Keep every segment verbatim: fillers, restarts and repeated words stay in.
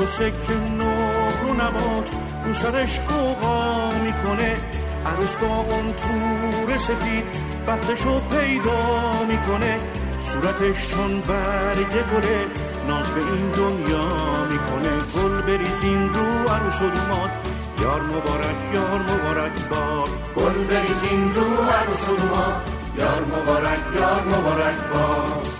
عروسه که نور و نبات رو سرش قوقا میکنه، عروس با اون تور سفید بختشو پیدا میکنه، صورتش چون برگ گله ناز به این دنیا میکنه. گل بریزین رو عروس و دومات، یار مبارک یار مبارک باد. گل بریزین رو عروس و دومات، یار مبارک یار مبارک باد.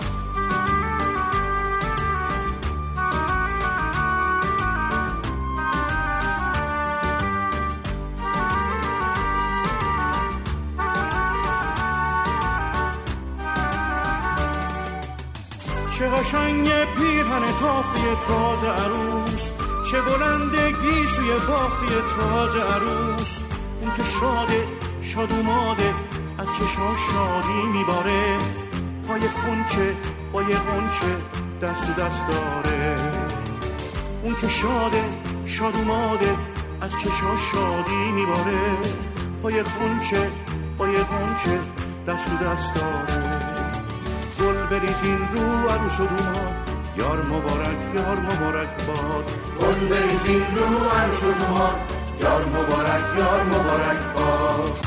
چه قشنگ پیرهن تافته تازه عروس، چه بلندگی سوی باخته تازه عروس. اون که شاده شاد اوماده از چشم شادی میباره، پای خونچه با یه غنچه دست و دست داره. اون که شاده شاد اوماده از چشم شادی میباره، پای خونچه با یه غنچه دست و دست داره. گل بریزین رو عروس و دومات، یار مبارک یار مبارک باد. گل بریزین رو عروس و دومات، یار مبارک یار مبارک باد.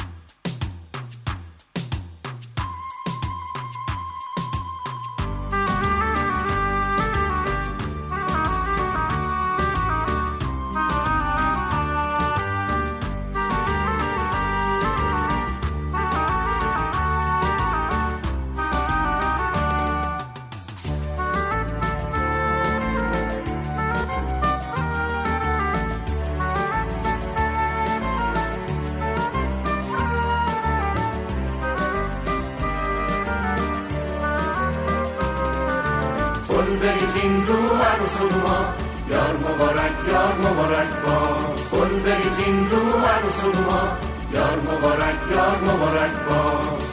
گل بریزین رو عروس و دومات، یار مبارک یار مبارک باد. گل بریزین رو عروس و دومات، یار مبارک یار مبارک باد.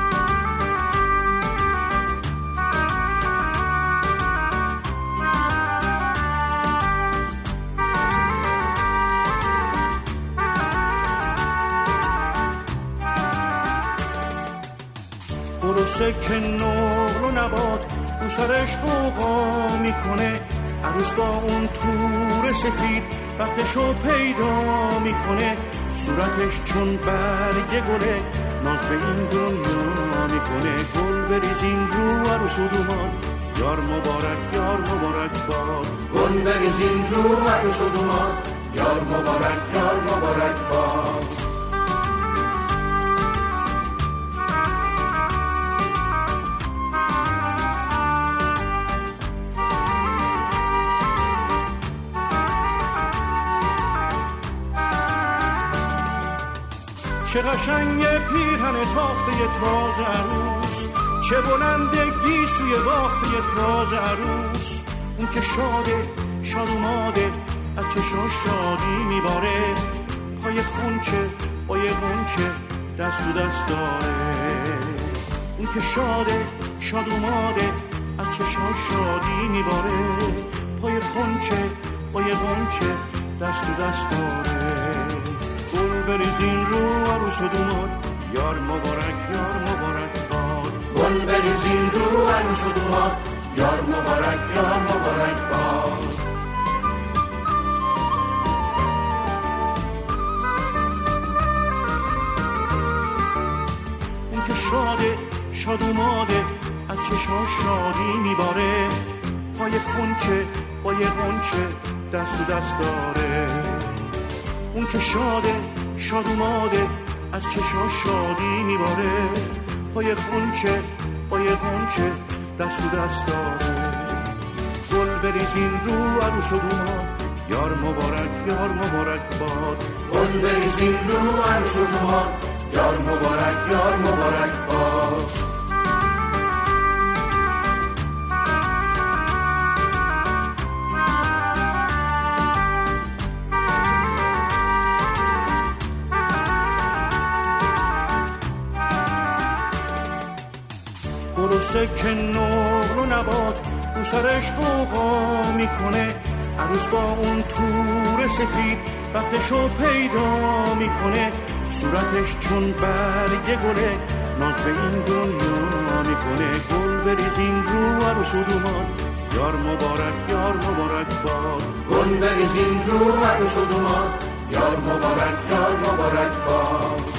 عروسه که نقل و نبات رو سرش قوقا میکنه، عروس با اون تور سفید بختشو پیدا میکنه، صورتش چون برگ گله ناز به این دنیا میکنه. گل بریزین رو عروس و دومات، یار مبارک یار مبارک باد. گل بریزین رو عروس و دومات، یار مبارک یار مبارک باد. چه قشنگ پیرهن تافته تازه عروس، چه بلندگی سوی باخته تازه عروس. اون که شاده شاد اوماده از چشم شادی میباره، پای خونچه با یه غنچه دست و دست داره. اون که شاده شاد اوماده از چشم شادی میباره، پای خونچه با یه غنچه دست و دست داره. گل بریزین رو عروس و دومات، یار مبارک یار مبارک باد. گل بریزین رو عروس و دومات، یار مبارک یار مبارک باد. اون که شاده شاد اوماده از چشم شادی میباره، پای خونچه با یه غنچه دست و دست داره. اون که شاده شاد اوماده از چشم شادی میباره، پای خونچه با یه غنچه دست و دست داره. گل بریزین رو عروس و دومات، یار مبارک یار مبارک باد. گل بریزین رو عروس و دومات، یار مبارک یار مبارک باد. عروسه که نقل و نبات رو سرش قوقا میکنه، عروس با اون تور سفید بختشو پیدا میکنه، صورتش چون برگ گله ناز به این دنیا میکنه. گل بریزین رو عروس و دومات، یار مبارک یار مبارک باد. گل بریزین رو عروس و دوماد، یار مبارک یار مبارک باد.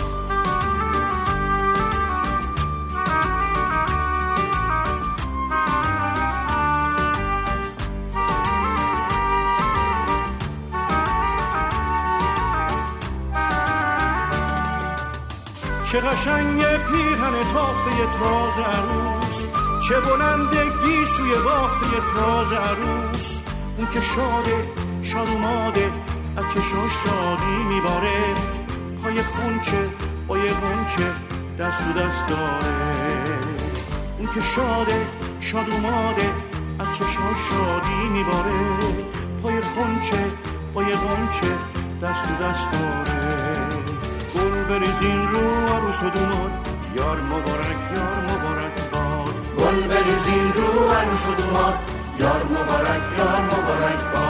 چه قشنگ پیرهن تافته تازه عروس، چه بلند گیسوی بافته تازه عروس. اون که شاده شاد اوماده از چشاش شادی میباره، پای خونچه پای غنچه دست و دست داره. اون که شاده شاد اوماده از چشاش شادی میباره، پای خونچه پای غنچه دست و دست داره. گل بریزین رو عروس و دوماد، یار مبارک یار مبارک باد. گل بریزین رو عروس و دوماد، یار مبارک یار مبارک باد.